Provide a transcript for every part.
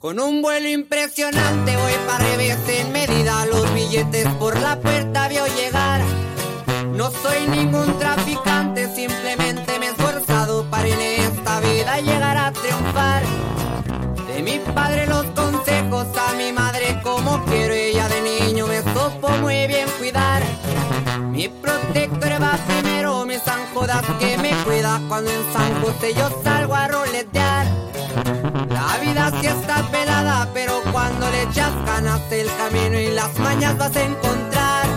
Con un vuelo impresionante voy para revés en medida. Los billetes por la puerta veo llegar. No soy ningún traficante, simplemente me he esforzado para en esta vida llegar a triunfar. De mi padre los consejos, a mi madre como quiero. Ella de niño me supo muy bien cuidar. Mi protector va primero, mis San Judas que me cuida. Cuando en San José yo salgo a roletear. La vida sí está pelada, pero cuando le echas ganas el camino y las mañas vas a encontrar.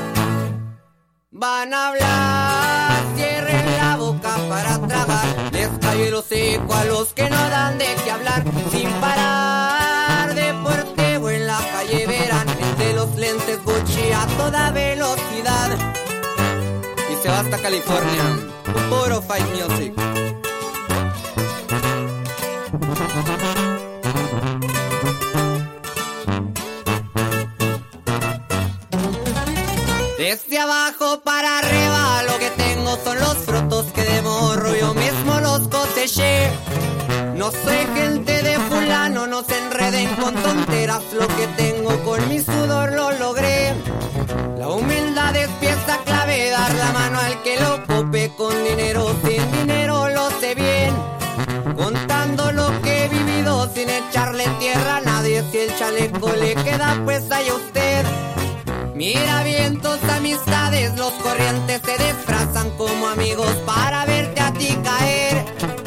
Van a hablar, cierren la boca para tragar. Les callo el hocico a los que no dan de qué hablar. Sin parar, deportivo en la calle verán. El de los lentes Gucci a toda velocidad. Y se va hasta California, puro Fight Music. Desde abajo para arriba lo que tengo son los frutos que de morro yo mismo los coseché. No soy gente de fulano, no se enreden con tonteras. Lo que tengo con mi sudor lo logré. La humildad es pieza clave, dar la mano al que lo ocupe. Con dinero, sin dinero lo sé bien. Contando lo que he vivido sin echarle tierra a nadie. Si el chaleco le queda pues allá usted. Mira vientos, amistades, los corrientes se disfrazan como amigos para verte a ti caer.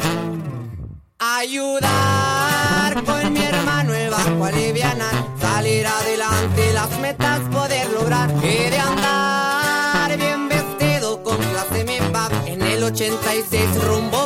Ayudar con mi hermano el barco alivianar. Salir adelante, las metas poder lograr. He de andar bien vestido con clase mi pap. En el 86 rumbo